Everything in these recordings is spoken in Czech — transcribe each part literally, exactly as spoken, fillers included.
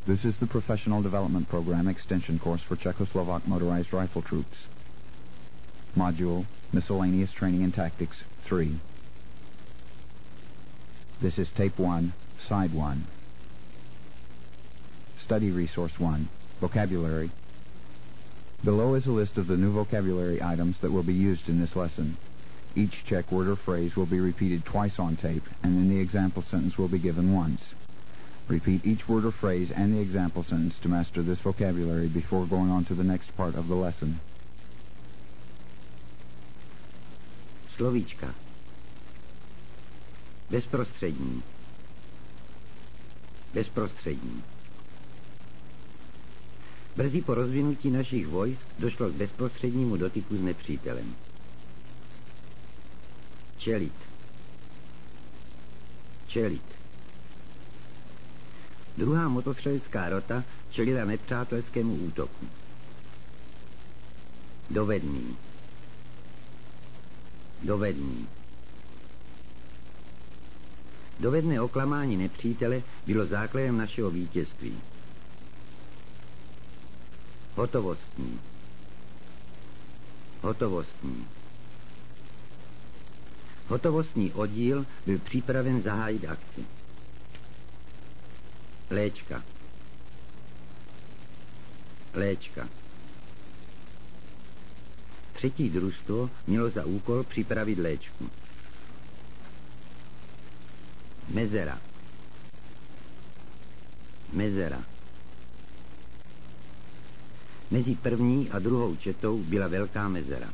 This is the Professional Development Program extension course for Czechoslovak Motorized Rifle Troops. Module, Miscellaneous Training and Tactics, three. This is Tape one, Side one. Study Resource one, Vocabulary. Below is a list of the new vocabulary items that will be used in this lesson. Each Czech word or phrase will be repeated twice on tape, and then the example sentence will be given once. Repeat each word or phrase and the example sentence to master this vocabulary before going on to the next part of the lesson. Slovíčka. Bezprostřední. Bezprostřední. Brzy po rozvinutí našich vojsk došlo k bezprostřednímu dotyku s nepřítelem. Čelit. Čelit. Druhá motostřelecká rota čelila nepřátelskému útoku. Dovedný. Dovedný. Dovedné oklamání nepřítele bylo základem našeho vítězství. Hotovostní. Hotovostní. Hotovostní oddíl byl připraven zahájit akci. Léčka. Léčka. Třetí družstvo mělo za úkol připravit léčku. Mezera. Mezera. Mezi první a druhou četou byla velká mezera.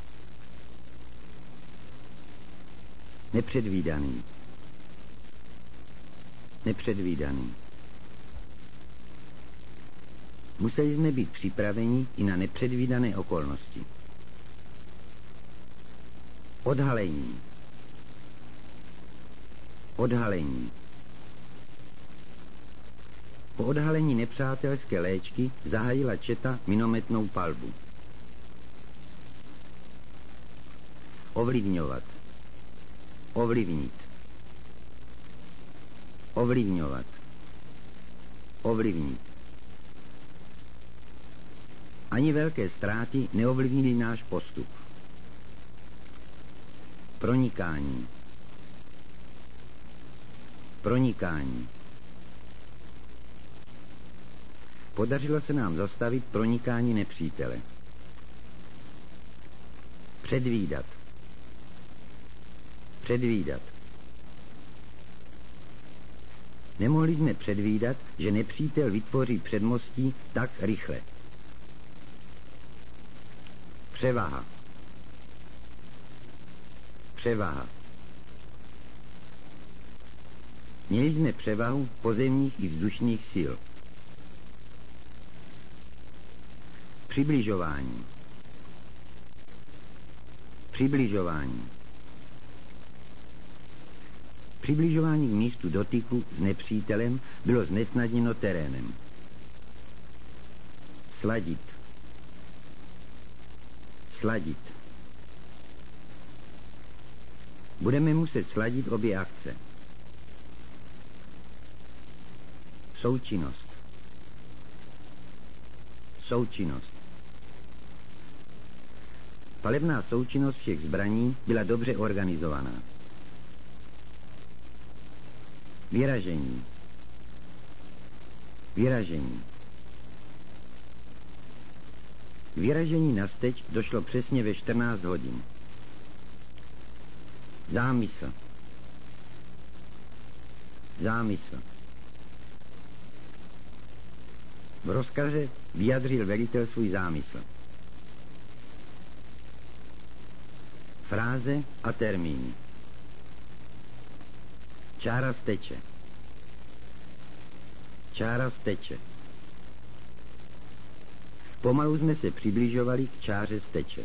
Nepředvídaný. Nepředvídaný. Museli jsme být připraveni i na nepředvídané okolnosti. Odhalení. Odhalení. Po odhalení nepřátelské léčky zahájila četa minometnou palbu. Ovlivňovat. Ovlivnit. Ovlivňovat. Ovlivnit. Ani velké ztráty neovlivnily náš postup. Pronikání. Pronikání. Podařilo se nám zastavit pronikání nepřítele. Předvídat. Předvídat. Nemohli jsme předvídat, že nepřítel vytvoří předmostí tak rychle. Převaha. Převaha. Měli jsme převahu pozemních i vzdušných sil. Přibližování. Přibližování. Přibližování k místu dotyku s nepřítelem bylo znesnadněno terénem. Sladit. Sladit. Budeme muset sladit obě akce. Součinnost. Součinnost. Palebná součinnost všech zbraní byla dobře organizovaná. Vyražení. Vyražení. K vyražení na steč došlo přesně ve čtrnáct hodin. Zámysl. Zámysl. V rozkaze vyjadřil velitel svůj zámysl. Fráze a termíny. Čára steče. Čára steče. Pomalu jsme se přibližovali k čáře steče.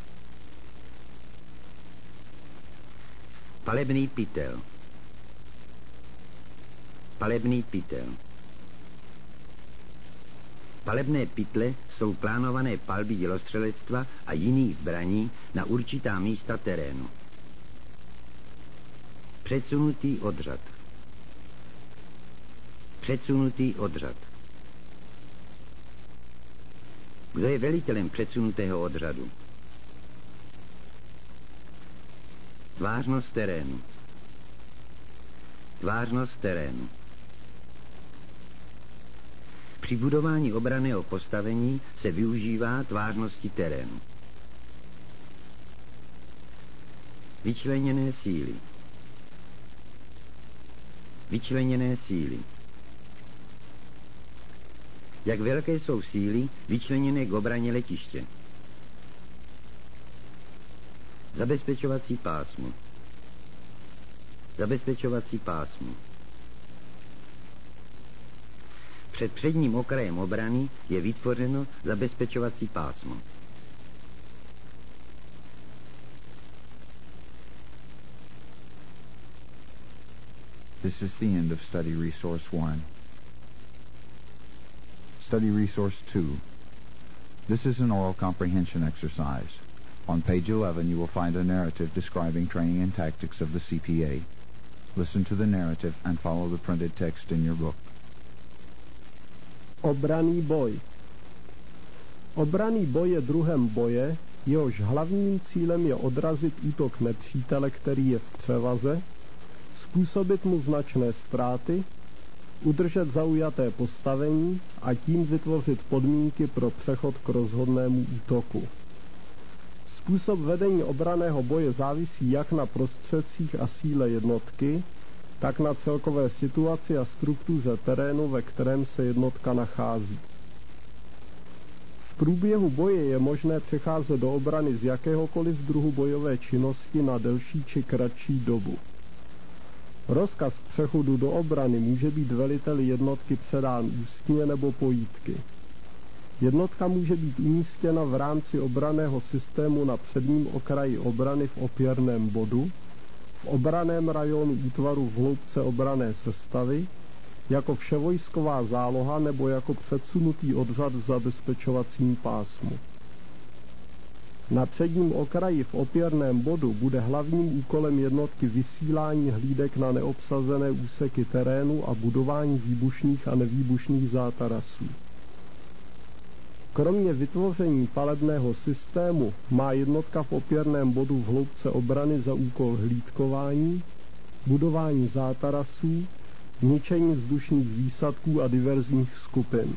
Palebný pytel. Palebný pytel. Palebné pytle jsou plánované palby dělostřelectva a jiných zbraní na určitá místa terénu. Předsunutý odřad. Předsunutý odřad. Kdo je velitelem předsunutého odřadu? Tvářnost terénu. Tvářnost terénu. Při budování obranného postavení se využívá tvářnosti terénu. Vyčleněné síly. Vyčleněné síly. Jak velké jsou síly vyčleněné k obraně letiště? Zabezpečovací pásmo. Zabezpečovací pásmo. Před předním okrajem obrany je vytvořeno zabezpečovací pásmo. This is the end of Study Resource one. Study Resource two. This is an oral comprehension exercise. On page eleven you will find a narrative describing training and tactics of the C P A. Listen to the narrative and follow the printed text in your book. Obranný boj. Obranný boj je druhem boje, jehož hlavním cílem je odrazit útok nepřítele, který je v převaze, způsobit mu značné ztráty, udržet zaujaté postavení a tím vytvořit podmínky pro přechod k rozhodnému útoku. Způsob vedení obranného boje závisí jak na prostředcích a síle jednotky, tak na celkové situaci a struktuře terénu, ve kterém se jednotka nachází. V průběhu boje je možné přecházet do obrany z jakéhokoliv druhu bojové činnosti na delší či kratší dobu. Rozkaz k přechodu do obrany může být veliteli jednotky předán ústně nebo pojítky. Jednotka může být umístěna v rámci obranného systému na předním okraji obrany v opěrném bodu, v obranném rajonu útvaru v hloubce obranné sestavy, jako vševojsková záloha nebo jako předsunutý odřad v zabezpečovacím pásmu. Na předním okraji v opěrném bodu bude hlavním úkolem jednotky vysílání hlídek na neobsazené úseky terénu a budování výbušných a nevýbušných zátarasů. Kromě vytvoření palebného systému má jednotka v opěrném bodu v hloubce obrany za úkol hlídkování, budování zátarasů, ničení vzdušných výsadků a diverzních skupin.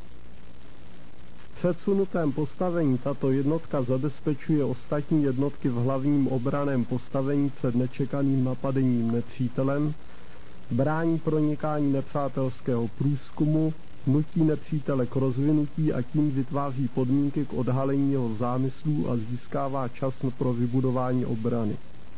V předsunutém postavení tato jednotka zabezpečuje ostatní jednotky v hlavním obranném postavení před nečekaným napadením nepřítelem, brání pronikání nepřátelského průzkumu, nutí nepřítele k rozvinutí a tím vytváří podmínky k odhalení jeho zámyslů a získává čas pro vybudování obrany.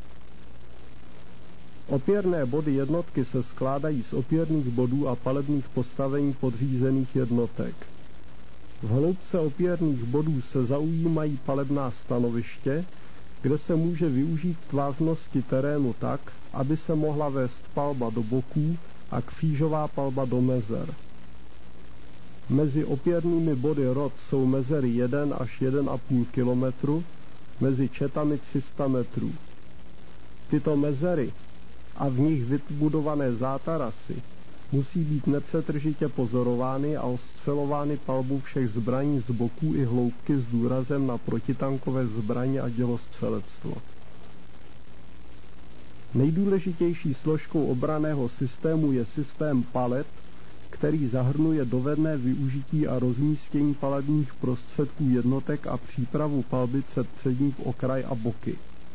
Opěrné body jednotky se skládají z opěrných bodů a palebných postavení podřízených jednotek. V hloubce opěrných bodů se zaujímají palebná stanoviště, kde se může využít tvářnosti terénu tak, aby se mohla vést palba do boků a křížová palba do mezer. Mezi opěrnými body rod jsou mezery jedna až jedna a půl kilometru, mezi četami tři sta metrů. Tyto mezery a v nich vybudované zátarasy musí být nepřetržitě pozorovány a ostřelovány palbou všech zbraní z boků i hloubky s důrazem na protitankové zbraně a dělostřelectvo. Nejdůležitější složkou obranného systému je systém palet, který zahrnuje dovedné využití a rozmístění palebních prostředků jednotek a přípravu palby před přední okraj a boky.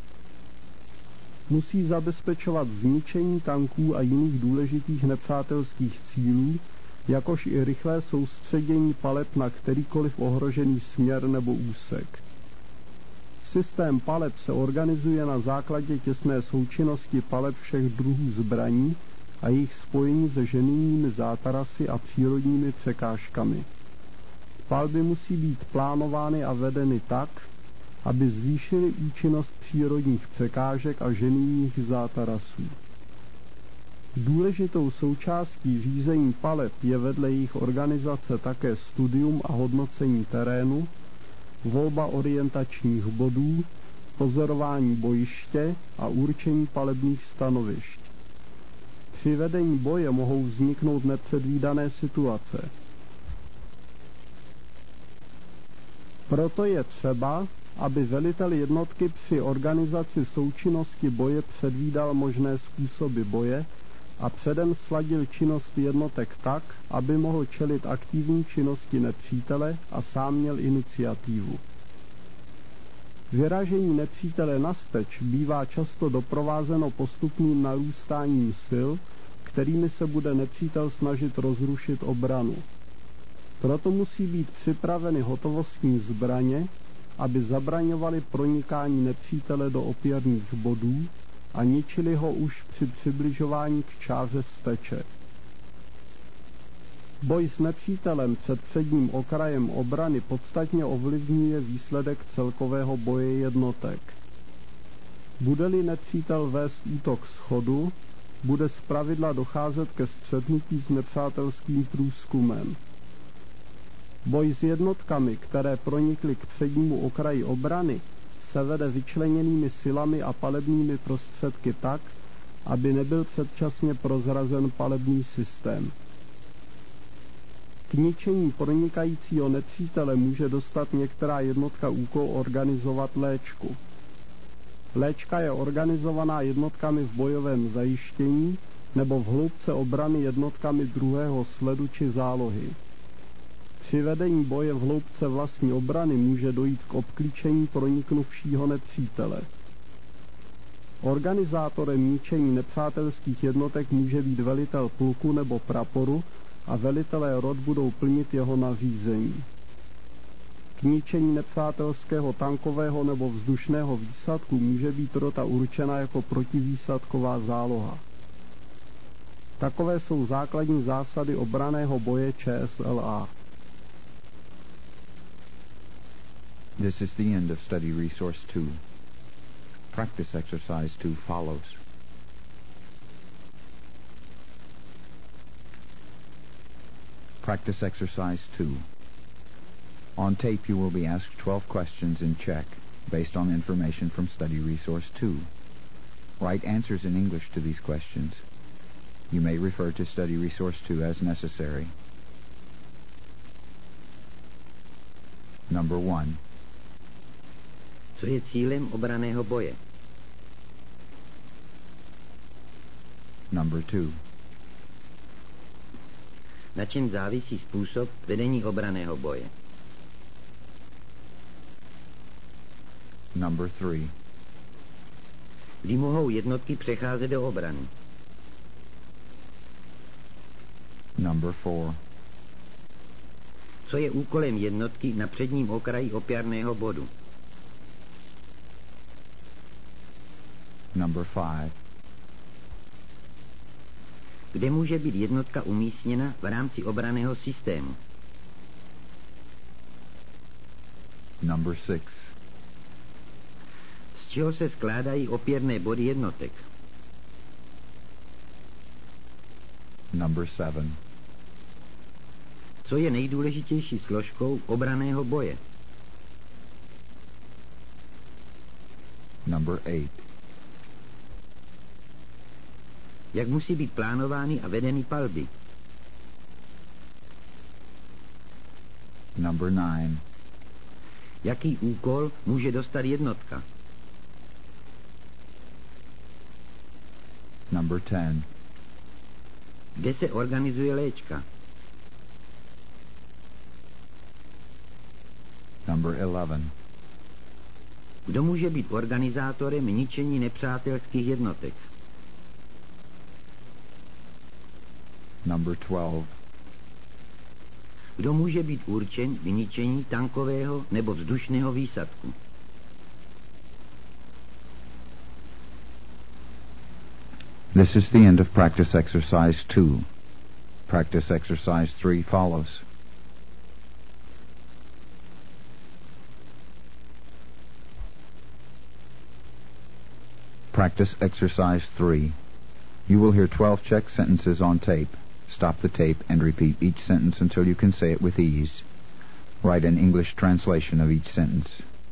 Musí zabezpečovat zničení tanků a jiných důležitých nepřátelských cílů, jakož i rychlé soustředění paleb na kterýkoliv ohrožený směr nebo úsek. Systém paleb se organizuje na základě těsné součinnosti paleb všech druhů zbraní a jejich spojení se ženijními zátarasy a přírodními překážkami. Palby musí být plánovány a vedeny tak, aby zvýšily účinnost přírodních překážek a ženijních zátarasů. Důležitou součástí řízení paleb je vedle jejich organizace také studium a hodnocení terénu, volba orientačních bodů, pozorování bojiště a určení palebních stanovišť. Při vedení boje mohou vzniknout nepředvídané situace. Proto je třeba, aby velitel jednotky při organizaci součinnosti boje předvídal možné způsoby boje a předem sladil činnost jednotek tak, aby mohl čelit aktivní činnosti nepřítele a sám měl iniciativu. Vyražení nepřítele na vsteč bývá často doprovázeno postupným narůstáním sil, kterými se bude nepřítel snažit rozrušit obranu. Proto musí být připraveny hotovostní zbraně, aby zabraňovaly pronikání nepřítele do opěrných bodů a ničili ho už při přibližování k čáře vsteče. Boj s nepřítelem před předním okrajem obrany podstatně ovlivňuje výsledek celkového boje jednotek. Bude-li nepřítel vést útok schodu, bude zpravidla docházet ke střetnutí s nepřátelským průzkumem. Boj s jednotkami, které pronikly k přednímu okraji obrany, se vede vyčleněnými silami a palebnými prostředky tak, aby nebyl předčasně prozrazen palebný systém. K ničení pronikajícího nepřítele může dostat některá jednotka úkol organizovat léčku. Léčka je organizovaná jednotkami v bojovém zajištění nebo v hloubce obrany jednotkami druhého sledu či zálohy. Při vedení boje v hloubce vlastní obrany může dojít k obklíčení proniknuvšího nepřítele. Organizátorem ničení nepřátelských jednotek může být velitel pluku nebo praporu a velitelé rot budou plnit jeho nařízení. K ničení nepřátelského tankového nebo vzdušného výsadku může být rota určena jako protivýsadková záloha. Takové jsou základní zásady obranného boje Č S L A. This is the end of Study Resource two. Practice Exercise two follows. Practice Exercise two. On tape you will be asked twelve questions in Czech, based on information from Study Resource two. Write answers in English to these questions. You may refer to Study Resource two as necessary. Number one. Co je cílem obranného boje? Number two. Na čem závisí způsob vedení obranného boje? Number three. Kdy mohou jednotky přecházet do obrany? Number four. Co je úkolem jednotky na předním okraji opěrného bodu? Number five. Kde může být jednotka umístěna v rámci obranného systému? Number six. Z čeho se skládají opěrné body jednotek? Number seven. Co je nejdůležitější složkou obranného boje? Number eight. Jak musí být plánovány a vedeny palby? Number nine. Jaký úkol může dostat jednotka? Number ten. Kde se organizuje léčka? Number eleven. Kdo může být organizátorem ničení nepřátelských jednotek? Number twelve. Kdo může být určen k ničení tankového nebo vzdušného výsadku? This is the end of Practice Exercise two. Practice Exercise three follows. Practice Exercise three. You will hear twelve Czech sentences on tape. Stop the tape and repeat each sentence until you can say it with ease. Write an English translation of each sentence.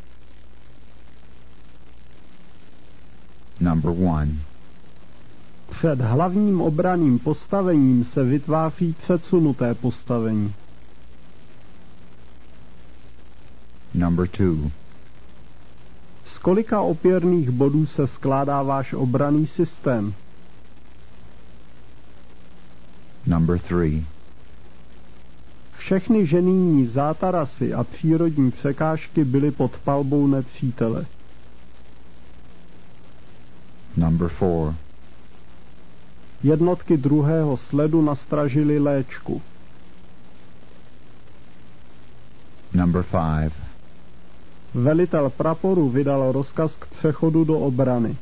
Number one. Před hlavním obranným postavením se vytváří předsunuté postavení. Number two. Z kolika opěrných bodů se skládá váš obranný systém? Number three. Všechny ženijní zátarasy a přírodní překážky byly pod palbou nepřítele. Number four. Jednotky druhého sledu nastražily léčku. Number five. Velitel praporu vydal rozkaz k přechodu do obrany.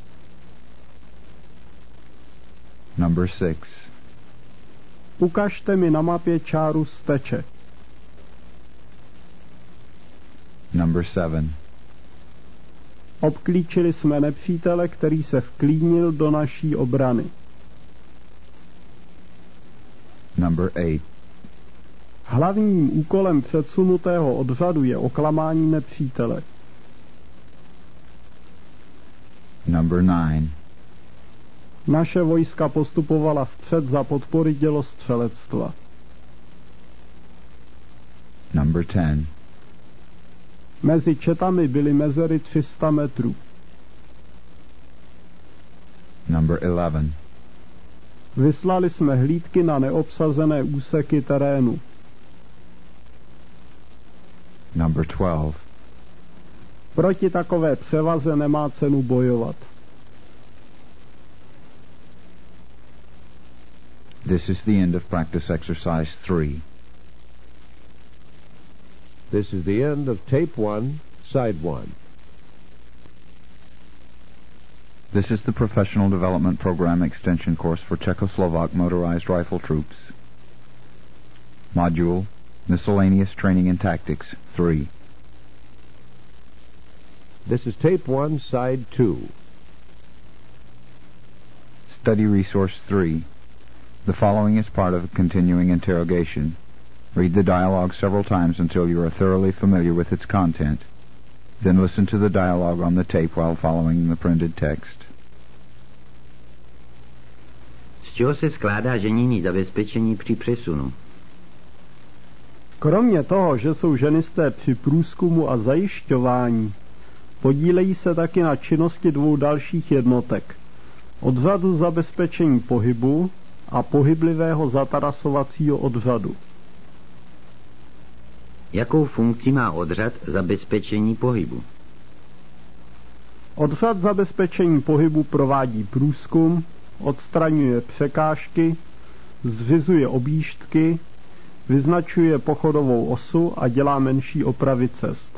Number six. Ukažte mi na mapě čáru steče. Number seven. Obklíčili jsme nepřítele, který se vklínil do naší obrany. Number eight. Hlavním úkolem předsunutého odřadu je oklamání nepřítele. Number nine. Naše vojska postupovala vpřed za podpory dělostřelectva. Number ten. Mezi četami byly mezery tři sta metrů. Number eleven. Vyslali jsme hlídky na neobsazené úseky terénu. Number twelve. Proti takové převaze nemá cenu bojovat. This is the end of practice exercise three. This is the end of tape one, side one. This is the Professional Development Program Extension Course for Czechoslovak Motorized Rifle Troops. Module, Miscellaneous Training and Tactics, three. This is tape one, side two. Study Resource three. The following is part of a continuing interrogation. Read the dialogue several times until you are thoroughly familiar with its content. Then listen to the dialogue on the tape while following the printed text. Z čeho se skládá ženijní zabezpečení při přesunu? Kromě toho, že jsou ženisté při průzkumu a zajišťování, podílejí se taky na činnosti dvou dalších jednotek. Odřadu zabezpečení pohybu a pohyblivého zatarasovacího odřadu. Jakou funkci má odřad zabezpečení pohybu? Odřad zabezpečení pohybu provádí průzkum, odstraňuje překážky, zřizuje objížďky, vyznačuje pochodovou osu a dělá menší opravy cest.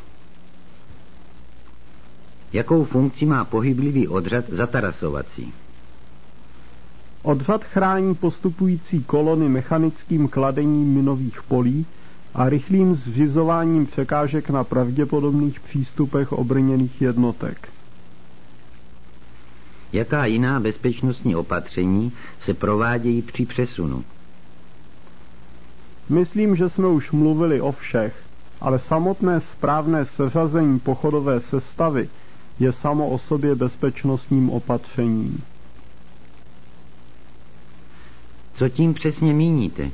Jakou funkci má pohyblivý odřad zatarasovací? Odřad chrání postupující kolony mechanickým kladením minových polí a rychlým zřizováním překážek na pravděpodobných přístupech obrněných jednotek. Jaká jiná bezpečnostní opatření se provádějí při přesunu? Myslím, že jsme už mluvili o všech, ale samotné správné seřazení pochodové sestavy je samo o sobě bezpečnostním opatřením. Co tím přesně míníte?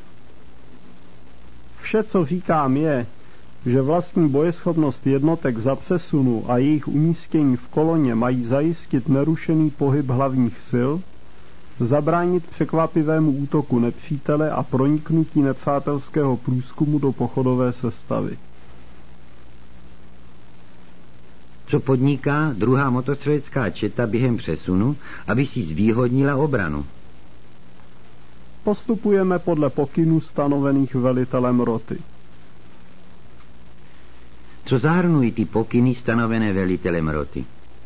Vše, co říkám, je, že vlastní bojeschopnost jednotek za přesunu a jejich umístění v koloně mají zajistit nerušený pohyb hlavních sil, zabránit překvapivému útoku nepřítele a proniknutí nepřátelského průzkumu do pochodové sestavy. Co podniká druhá motostřelecká četa během přesunu, aby si zvýhodnila obranu? Postupujeme podle pokynů stanovených velitelem roty. Co zahrnují ty pokyny stanovené velitelem roty?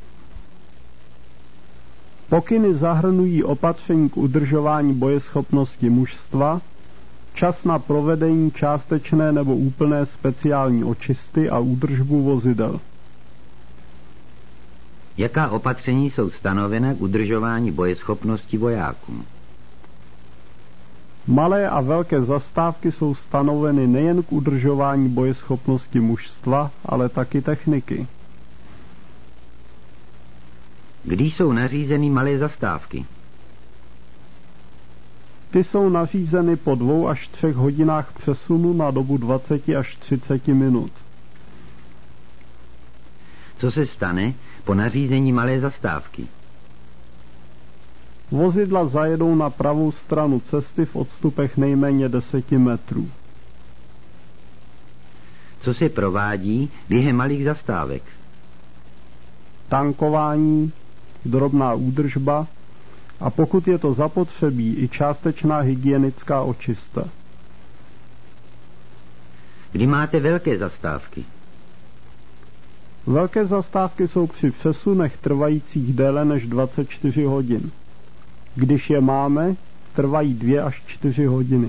Pokyny zahrnují opatření k udržování bojeschopnosti mužstva, čas na provedení částečné nebo úplné speciální očisty a údržbu vozidel. Jaká opatření jsou stanovena k udržování bojeschopnosti vojáků? Malé a velké zastávky jsou stanoveny nejen k udržování bojeschopnosti mužstva, ale taky techniky. Kdy jsou nařízeny malé zastávky? Ty jsou nařízeny po dvou až třech hodinách přesunu na dobu dvacet až třicet minut. Co se stane po nařízení malé zastávky? Vozidla zajedou na pravou stranu cesty v odstupech nejméně deseti metrů. Co se provádí během malých zastávek? Tankování, drobná údržba a pokud je to zapotřebí, i částečná hygienická očista. Kdy máte velké zastávky? Velké zastávky jsou při přesunech trvajících déle než dvacet čtyři hodin. Když je máme, trvají dvě až čtyři hodiny.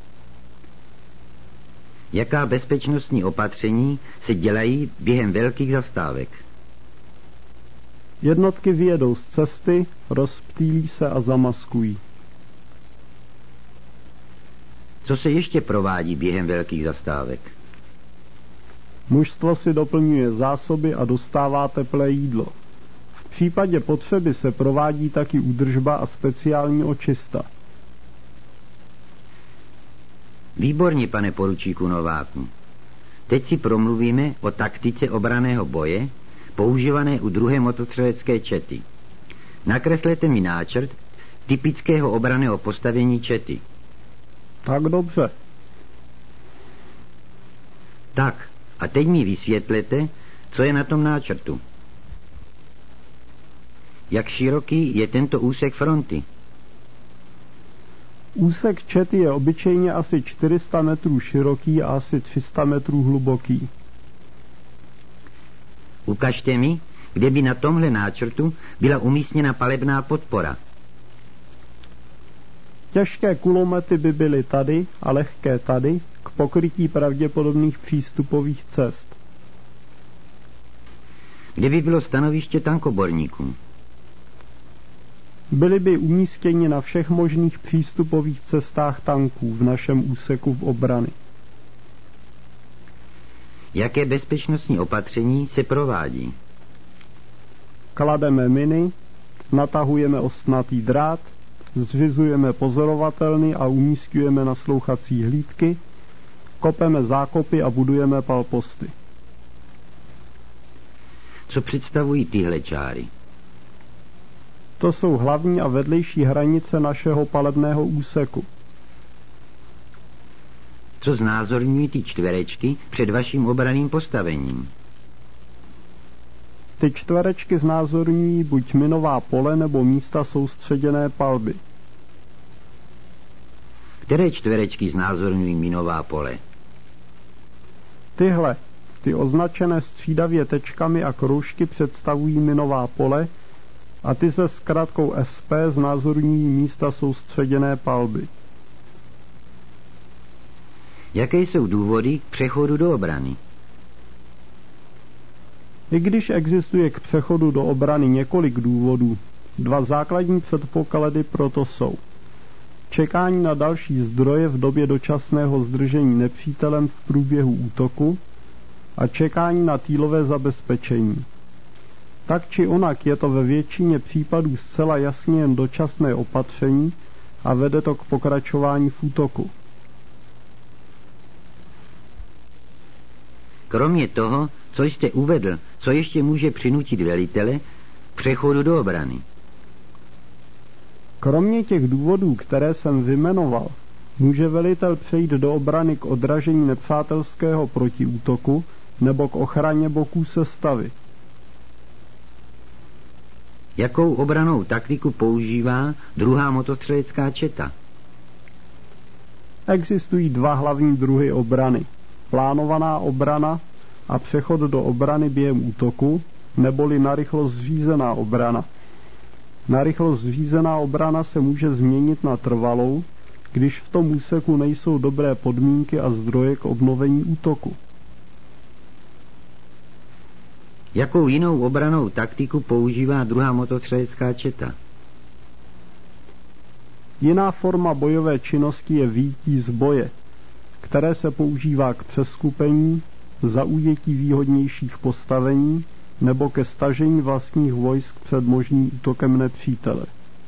Jaká bezpečnostní opatření se dělají během velkých zastávek? Jednotky vyjedou z cesty, rozptýlí se a zamaskují. Co se ještě provádí během velkých zastávek? Mužstvo si doplňuje zásoby a dostává teplé jídlo. V případě potřeby se provádí taky údržba a speciální očista. Výborně, pane poručíku Nováku. Teď si promluvíme o taktice obranného boje, používané u druhé motostřelecké čety. Nakreslete mi náčrt typického obranného postavení čety. Tak dobře. Tak, a teď mi vysvětlete, co je na tom náčrtu. Jak široký je tento úsek fronty? Úsek čety je obyčejně asi čtyři sta metrů široký a asi tři sta metrů hluboký. Ukažte mi, kde by na tomhle náčrtu byla umístěna palebná podpora. Těžké kulomety by byly tady a lehké tady k pokrytí pravděpodobných přístupových cest. Kde by bylo stanoviště tankoborníků? Byly by umístěni na všech možných přístupových cestách tanků v našem úseku v obrany. Jaké bezpečnostní opatření se provádí? Klademe miny, natahujeme ostnatý drát, zřizujeme pozorovatelny a umísťujeme naslouchací hlídky, kopeme zákopy a budujeme palposty. Co představují tyhle čáry? To jsou hlavní a vedlejší hranice našeho palebného úseku. Co znázorňují ty čtverečky před vaším obranným postavením? Ty čtverečky znázorňují buď minová pole nebo místa soustředěné palby. Které čtverečky znázorňují minová pole? Tyhle, ty označené střídavě tečkami a kroužky představují minová pole a ty se zkratkou S P znázorňují místa soustředěné palby. Jaké jsou důvody k přechodu do obrany? I když existuje k přechodu do obrany několik důvodů, dva základní předpoklady proto jsou: čekání na další zdroje v době dočasného zdržení nepřítelem v průběhu útoku a čekání na týlové zabezpečení. Tak či onak je to ve většině případů zcela jasně jen dočasné opatření a vede to k pokračování v útoku. Kromě toho, co jste uvedl, co ještě může přinutit velitele k přechodu do obrany? Kromě těch důvodů, které jsem vyjmenoval, může velitel přejít do obrany k odražení nepřátelského protiútoku nebo k ochraně boků sestavy. Jakou obrannou taktiku používá druhá motostřelecká četa? Existují dva hlavní druhy obrany. Plánovaná obrana a přechod do obrany během útoku, neboli narychlo zřízená obrana. Narychlo zřízená obrana se může změnit na trvalou, když v tom úseku nejsou dobré podmínky a zdroje k obnovení útoku. Jakou jinou obrannou taktiku používá druhá motostřelecká četa? Jiná forma bojové činnosti je vyjití z boje, které se používá k přeskupení, zaujetí výhodnějších postavení nebo ke stažení vlastních vojsk před možným útokem nepřítele.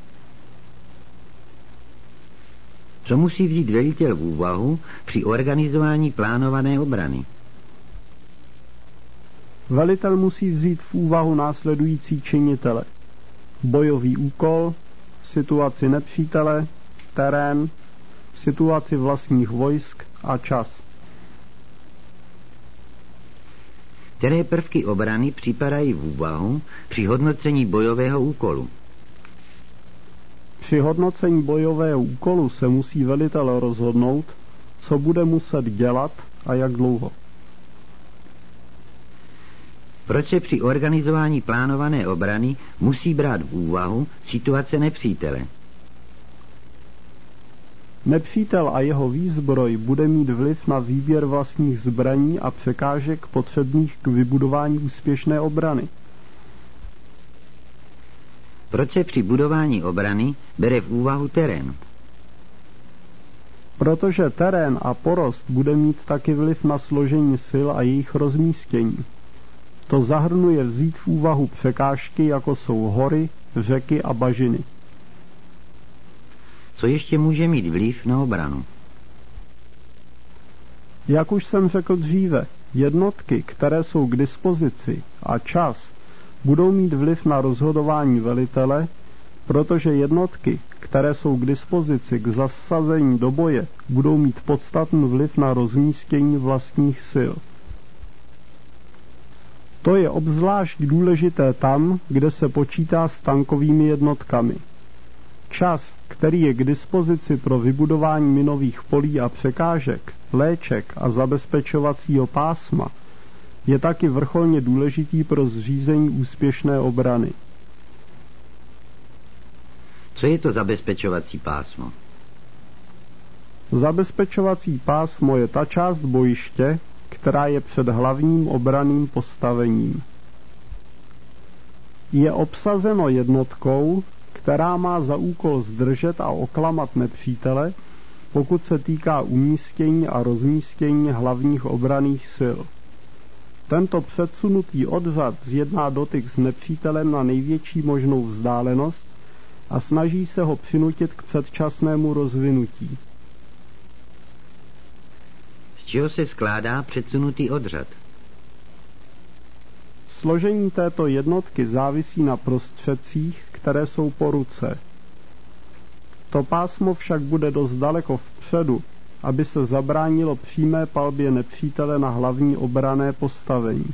Co musí vzít velitel v úvahu při organizování plánované obrany? Velitel musí vzít v úvahu následující činitele: bojový úkol, situaci nepřítele, terén, situaci vlastních vojsk a čas. Které prvky obrany připadají v úvahu při hodnocení bojového úkolu? Při hodnocení bojového úkolu se musí velitel rozhodnout, co bude muset dělat a jak dlouho. Proč se při organizování plánované obrany musí brát v úvahu situace nepřítele? Nepřítel a jeho výzbroj bude mít vliv na výběr vlastních zbraní a překážek potřebných k vybudování úspěšné obrany. Proč se při budování obrany bere v úvahu terén? Protože terén a porost bude mít taky vliv na složení sil a jejich rozmístění. To zahrnuje vzít v úvahu překážky, jako jsou hory, řeky a bažiny. Co ještě může mít vliv na obranu? Jak už jsem řekl dříve, jednotky, které jsou k dispozici, a čas budou mít vliv na rozhodování velitele, protože jednotky, které jsou k dispozici k zasazení do boje, budou mít podstatný vliv na rozmístění vlastních sil. To je obzvlášť důležité tam, kde se počítá s tankovými jednotkami. Čas, který je k dispozici pro vybudování minových polí a překážek, léček a zabezpečovacího pásma, je taky vrcholně důležitý pro zřízení úspěšné obrany. Co je to zabezpečovací pásmo? Zabezpečovací pásmo je ta část bojiště, která je před hlavním obranným postavením. Je obsazeno jednotkou, která má za úkol zdržet a oklamat nepřítele, pokud se týká umístění a rozmístění hlavních obranných sil. Tento předsunutý odřad zjedná dotyk s nepřítelem na největší možnou vzdálenost a snaží se ho přinutit k předčasnému rozvinutí. Z čeho se skládá předsunutý odřad? Složení této jednotky závisí na prostředcích, které jsou po ruce. To pásmo však bude dost daleko vpředu, aby se zabránilo přímé palbě nepřítele na hlavní obranné postavení.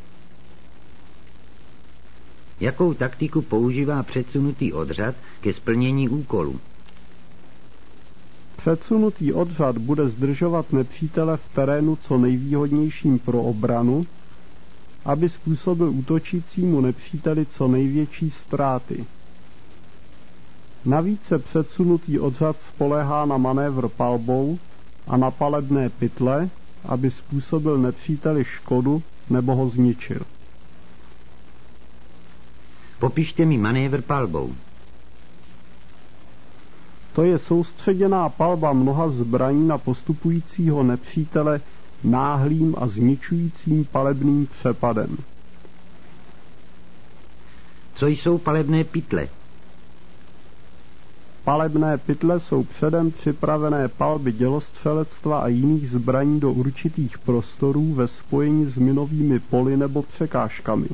Jakou taktiku používá předsunutý odřad ke splnění úkolu? Předsunutý odřad bude zdržovat nepřítele v terénu co nejvýhodnějším pro obranu, aby způsobil útočícímu nepříteli co největší ztráty. Navíc se předsunutý odřad spoléhá na manévr palbou a na palebné pytle, aby způsobil nepříteli škodu nebo ho zničil. Popište mi manévr palbou. To je soustředěná palba mnoha zbraní na postupujícího nepřítele náhlým a zničujícím palebným přepadem. Co jsou palebné pytle? Palebné pytle jsou předem připravené palby dělostřelectva a jiných zbraní do určitých prostorů ve spojení s minovými poli nebo překážkami.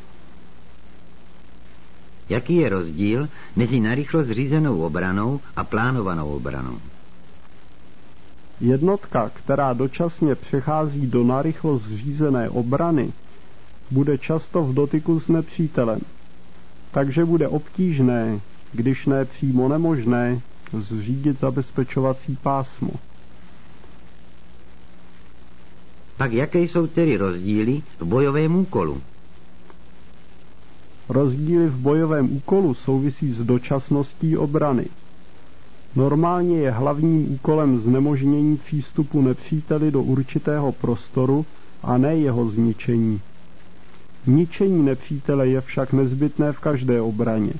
Jaký je rozdíl mezi narychlo zřízenou obranou a plánovanou obranou? Jednotka, která dočasně přechází do narychlo zřízené obrany, bude často v dotyku s nepřítelem, takže bude obtížné, když ne přímo nemožné, zřídit zabezpečovací pásmo. Pak jaké jsou tedy rozdíly v bojovém úkolu? Rozdíly v bojovém úkolu souvisí s dočasností obrany. Normálně je hlavním úkolem znemožnění přístupu nepříteli do určitého prostoru a ne jeho zničení. Ničení nepřítele je však nezbytné v každé obraně.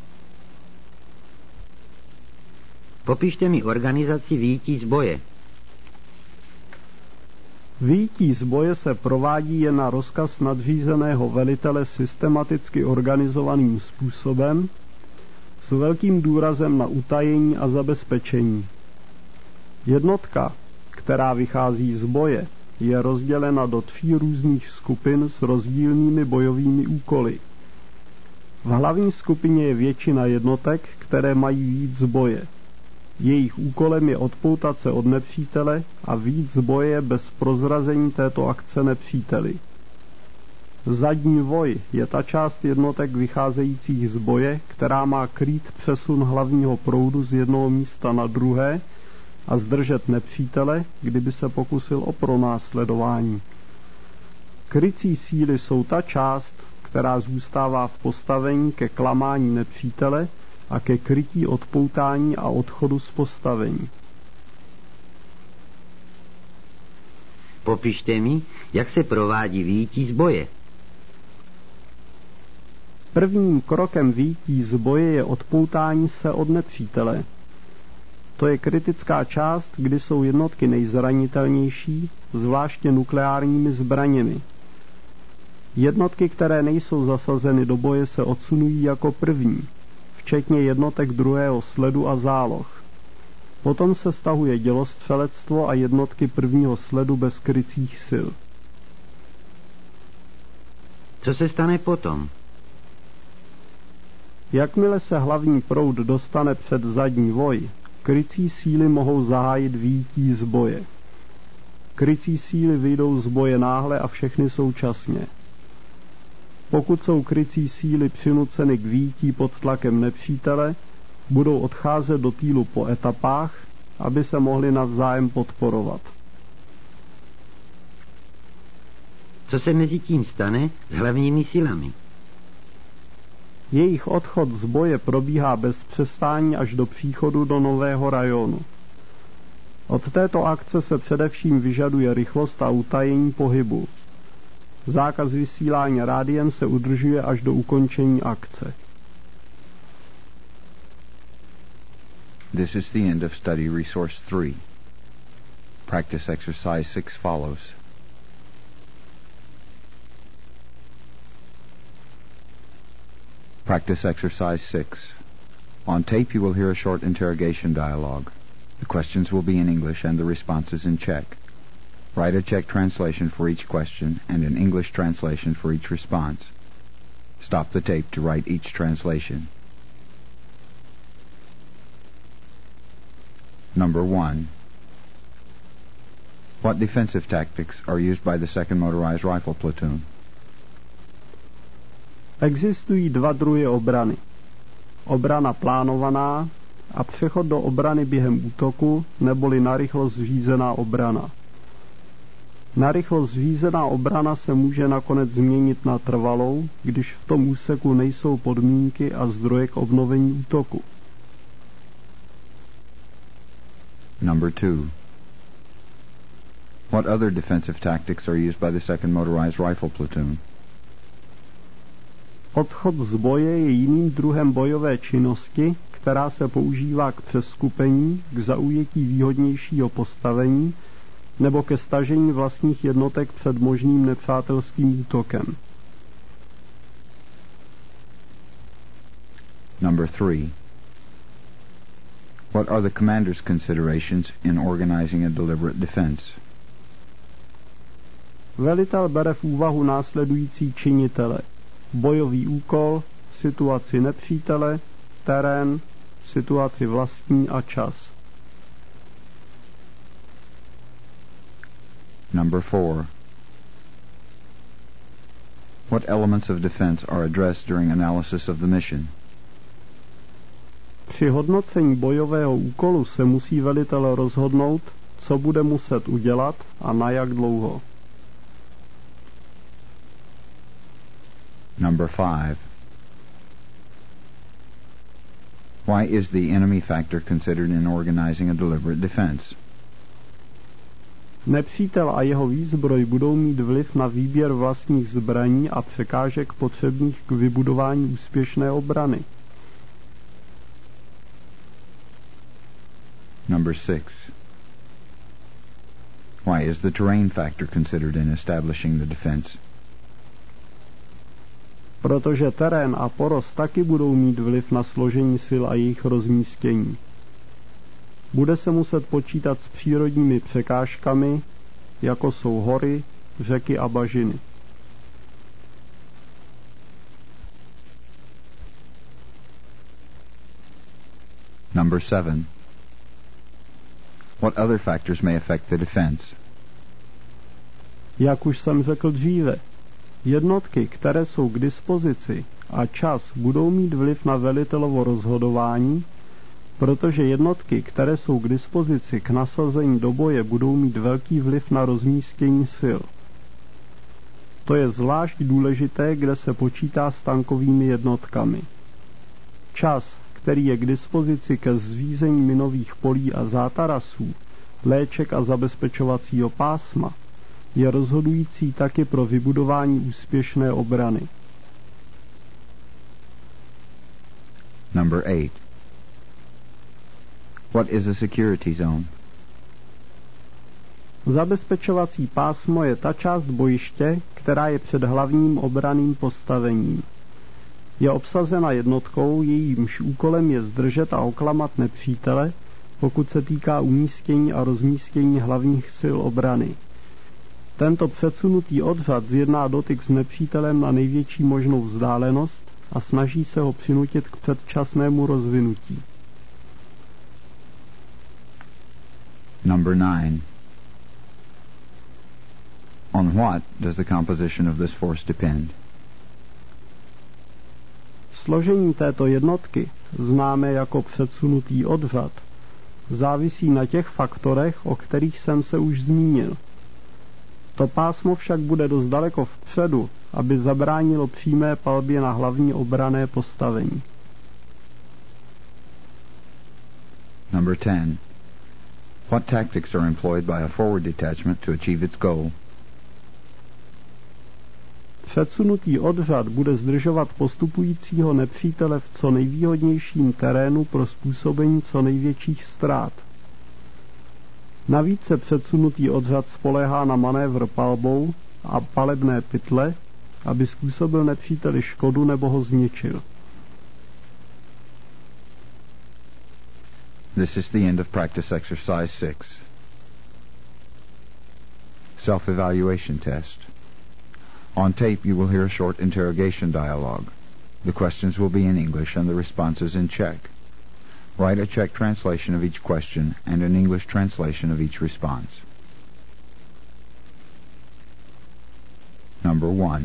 Popište mi organizaci vyjití z boje. Vyjití z boje se provádí jen na rozkaz nadřízeného velitele systematicky organizovaným způsobem s velkým důrazem na utajení a zabezpečení. Jednotka, která vychází z boje, je rozdělena do tří různých skupin s rozdílnými bojovými úkoly. V hlavní skupině je většina jednotek, které mají víc z boje. Jejich úkolem je odpoutat se od nepřítele a víc z boje bez prozrazení této akce nepříteli. Zadní voj je ta část jednotek vycházejících z boje, která má krýt přesun hlavního proudu z jednoho místa na druhé a zdržet nepřítele, kdyby se pokusil o pronásledování. Krycí síly jsou ta část, která zůstává v postavení ke klamání nepřítele a ke krytí odpoutání a odchodu z postavení. Popište mi, jak se provádí vyjití z boje. Prvním krokem vyjití z boje je odpoutání se od nepřítele. To je kritická část, kdy jsou jednotky nejzranitelnější, zvláště nukleárními zbraněmi. Jednotky, které nejsou zasazeny do boje, se odsunují jako první, včetně jednotek druhého sledu a záloh. Potom se stahuje dělostřelectvo a jednotky prvního sledu bez krycích sil. Co se stane potom? Jakmile se hlavní proud dostane před zadní voj, krycí síly mohou zahájit vyjití z boje. Krycí síly vyjdou z boje náhle a všechny současně. Pokud jsou krycí síly přinuceny k vyjití pod tlakem nepřítele, budou odcházet do týlu po etapách, aby se mohli navzájem podporovat. Co se mezi tím stane s hlavními silami? Jejich odchod z boje probíhá bez přestání až do příchodu do nového rajonu. Od této akce se především vyžaduje rychlost a utajení pohybu. Zákaz vysílání rádiem se udržuje až do ukončení akce. This is the end of study resource three. Practice exercise six follows. Practice exercise six. On tape you will hear a short interrogation dialogue. The questions will be in English and the responses in Czech. Write a Czech translation for each question and an English translation for each response. Stop the tape to write each translation. Number one. What defensive tactics are used by the second Motorized Rifle Platoon? Existují dva druhy obrany. Obrana plánovaná a přechod do obrany během útoku neboli narychlo zřízená obrana. Narychlo zřízená obrana se může nakonec změnit na trvalou, když v tom úseku nejsou podmínky a zdroje k obnovení útoku. Number two. What other defensive tactics are used by the second Motorized Rifle Platoon? Odchod z boje je jiným druhem bojové činnosti, která se používá k přeskupení, k zaujetí výhodnějšího postavení nebo ke stažení vlastních jednotek před možným nepřátelským útokem. Number three. What are the commander's considerations in organizing a deliberate defense? Velitel bere v úvahu následující činitele: bojový úkol, situaci nepřítele, terén, situaci vlastní a čas. Number four. What elements of defense are addressed during analysis of the mission? Při hodnocení bojového úkolu se musí velitel rozhodnout, co bude muset udělat a na jak dlouho. Number five. Why is the enemy factor considered in organizing a deliberate defense? Nepřítel a jeho výzbroj budou mít vliv na výběr vlastních zbraní a překážek potřebných k vybudování úspěšné obrany. Number six. Why is the terrain factor considered in establishing the defense? Protože terén a porost taky budou mít vliv na složení sil a jejich rozmístění. Bude se muset počítat s přírodními překážkami, jako jsou hory, řeky a bažiny. Number seven. What other factors may affect the defense? Jak už jsem řekl dříve, jednotky, které jsou k dispozici a čas budou mít vliv na velitelovo rozhodování, protože jednotky, které jsou k dispozici k nasazení do boje, budou mít velký vliv na rozmístění sil. To je zvlášť důležité, kde se počítá s tankovými jednotkami. Čas, který je k dispozici ke zřízení minových polí a zátarasů, léček a zabezpečovacího pásma, je rozhodující taky pro vybudování úspěšné obrany. Number eight. What is a security zone? Zabezpečovací pásmo je ta část bojiště, která je před hlavním obranným postavením. Je obsazena jednotkou, jejímž úkolem je zdržet a oklamat nepřítele, pokud se týká umístění a rozmístění hlavních sil obrany. Tento předsunutý odřad zjedná dotyk s nepřítelem na největší možnou vzdálenost a snaží se ho přinutit k předčasnému rozvinutí. Number nine. On what does the composition of this force depend? Složení této jednotky, známé jako předsunutý odřad, závisí na těch faktorech, o kterých jsem se už zmínil. To pásmo však bude dost daleko vpředu, aby zabránilo přímé palbě na hlavní obranné postavení. Number ten. What tactics are employed by a forward detachment to achieve its goal? Předsunutý odřad bude zdržovat postupujícího nepřítele v co nejvýhodnějším terénu pro způsobení co největších ztrát. Navíc se předsunutý odřad spoléhá na manévr palbou a palebné pytle, aby způsobil nepříteli škodu nebo ho zničil. This is the end of practice exercise six. Self-evaluation test. On tape, you will hear a short interrogation dialogue. The questions will be in English and the responses in Czech. Write a Czech translation of each question and an English translation of each response. Number one.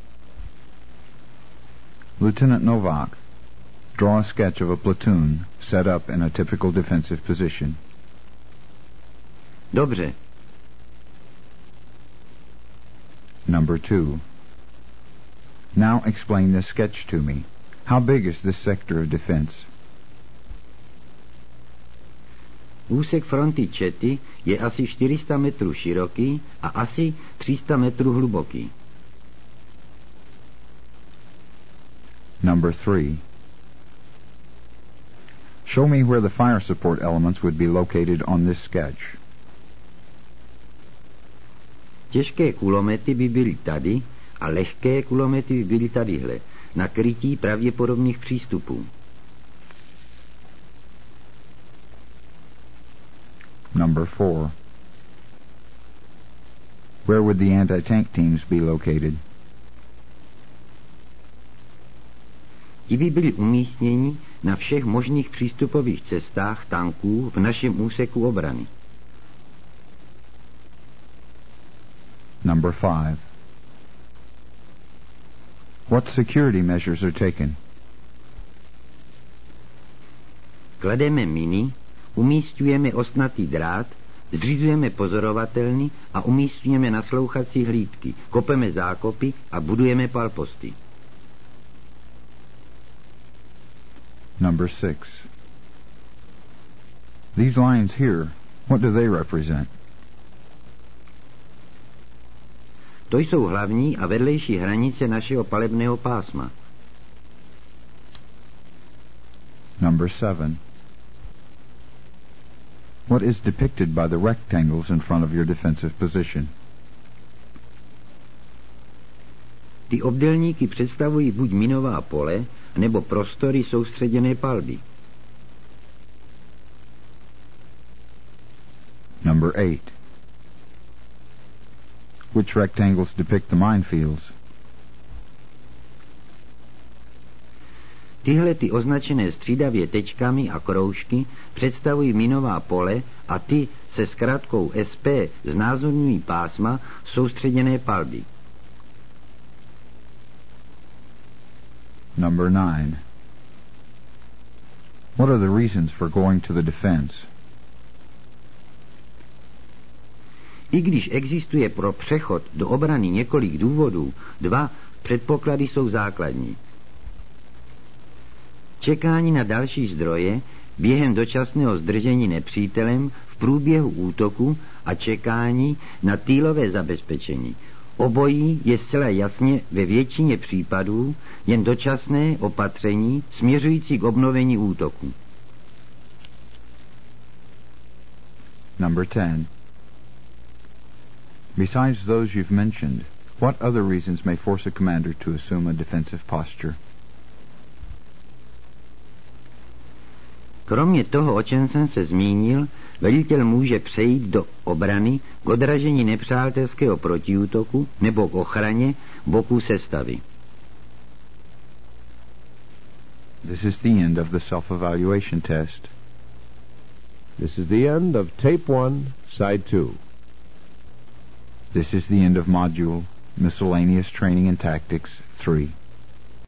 Lieutenant Novak, draw a sketch of a platoon set up in a typical defensive position. Dobře. Number two. Now explain this sketch to me. How big is this sector of defense? Úsek fronty Čety je asi čtyři sta metrů široký a asi tři sta metrů hluboký. Number three. Show me where the fire support elements would be located on this sketch. Těžké kulomety by byly tady a lehké kulomety by byly tadyhle, na krytí pravděpodobných přístupů. Number four. Where would the anti-tank teams be located? Ti by byli umístěni na všech možných přístupových cestách tanků v našem úseku obrany. Number five. What security measures are taken? Klademe miny, umístujeme ostnatý drát, zřizujeme pozorovatelny a umístujeme naslouchací hlídky, kopeme zákopy a budujeme palposty. Number six. These lines here, what do they represent? To jsou hlavní a vedlejší hranice našeho palebného pásma. Number seven. What is depicted by the rectangles in front of your defensive position? Ty obdélníky představují buď minová pole, nebo prostory soustředěné palby. Number eight. Which rectangles depict the minefields? Tyhle ty označené střídavě tečkami a kroužky představují minová pole a ty se zkratkou S P znázorňují pásma soustředěné palby. Number nine. What are the reasons for going to the defense? I když existuje pro přechod do obrany několik důvodů, dva předpoklady jsou základní. Čekání na další zdroje během dočasného zdržení nepřítelem v průběhu útoku a čekání na týlové zabezpečení. Obojí je zcela jasně ve většině případů jen dočasné opatření směřující k obnovení útoku. Number ten. Besides those you've mentioned, what other reasons may force a commander to assume a defensive posture? Kromě toho, o čem jsem se zmínil, velitel může přejít do obrany k odražení nepřátelského protiútoku nebo k ochraně boku sestavy. This is the end of the self-evaluation test. This is the end of tape one, side two. This is the end of module Miscellaneous Training and Tactics three.